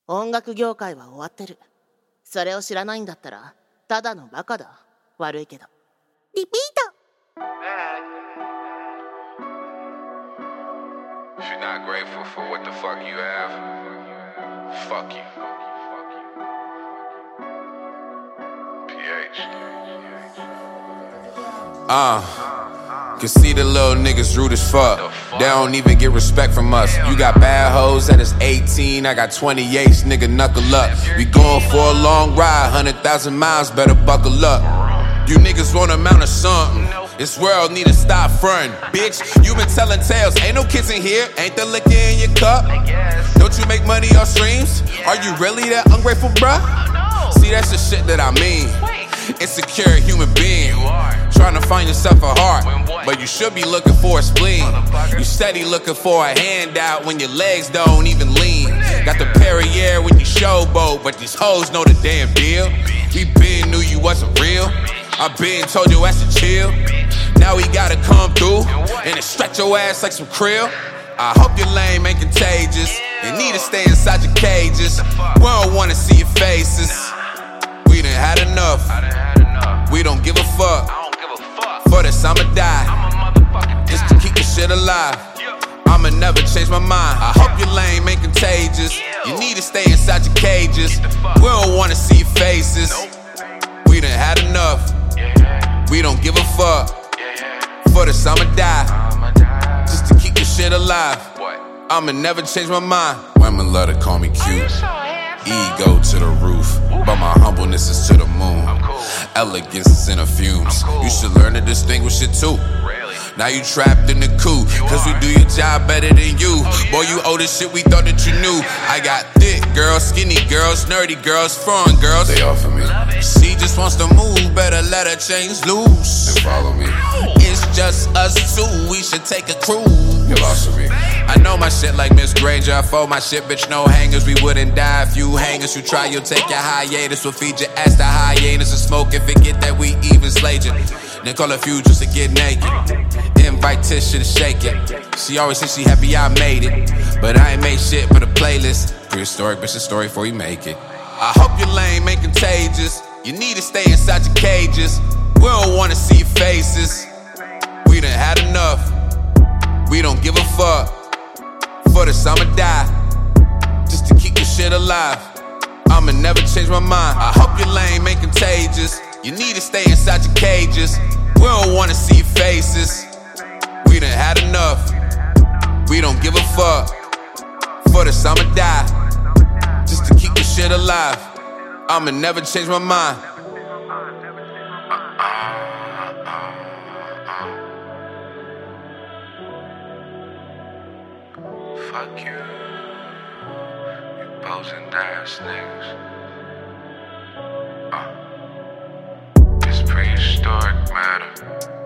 音楽業界は終わってる。それを知らないんだったらただのバカだ。悪いけど。リピート。 If you're not grateful for what the fuck you have, fuck you. PH. Can see the little niggas rude as fuck. They don't even get respect from us. You got bad hoes that is 18, I got 28s, nigga, knuckle up. We going for a long ride, 100,000 miles, better buckle up. You niggas want a mount of something. This world need to stop frontin'. Bitch, you been telling tales. Ain't no kids in here, ain't the liquor in your cup. Don't you make money off streams? Are you really that ungrateful, bruh? See, that's the shit that I mean. Insecure human being, trying to find yourself a heart, but you should be looking for a spleen. You steady looking for a handout when your legs don't even lean. Got the Perrier when you showboat, but these hoes know the damn deal. We been knew you wasn't real. I been told your ass to chill. Now we gotta come through and stretch your ass like some krill. I hope your lame ain't contagious. You need to stay inside your cages. We don't wanna see your faces. We done had enough. We don't give a fuck. For this I'ma die, just to keep this shit alive. I'ma never change my mind. I hope your lame ain't contagious. You need to stay inside your cages. We don't wanna see your faces. We done had enough. We don't give a fuck. For this I'ma die, just to keep this shit alive. I'ma never change my mind. Women love to call me cute. Ego to the roof, but my humbleness is to the moon. Elegance is in the fumes. You should learn to distinguish it too. Now you trapped in the coop, cause we do your job better than you. Boy, you owe this shit we thought that you knew. I got thick girls, skinny girls, nerdy girls, foreign girls. They all for me. She just wants to move, better let her change loose and follow me. It's just us two, we should take a cruise. You lost for me. I know my shit like Miss Granger. I fold my shit, bitch, no hangers. We wouldn't die if you hangers. You try, you'll take your hiatus. We'll feed your ass to hyenas and smoke and forget that we even slayed you. Then call a few just to get naked. Invite Tisha to shake it. She always says she happy I made it, but I ain't made shit for the playlist. Prehistoric bitch, a story before you make it. I hope your lame ain't contagious. You need to stay inside your cages. We don't wanna see your faces. We done had enough. We don't give a fuck. For this I'ma die, just to keep this shit alive. I'ma never change my mind. I hope your lame ain't contagious. You need to stay inside your cages. We don't wanna see your faces. We done had enough. We don't give a fuck. For this I'ma die, just to keep this shit alive. I'ma never change my mind. Fuck you. You posing ass niggas. It's prehistoric matter.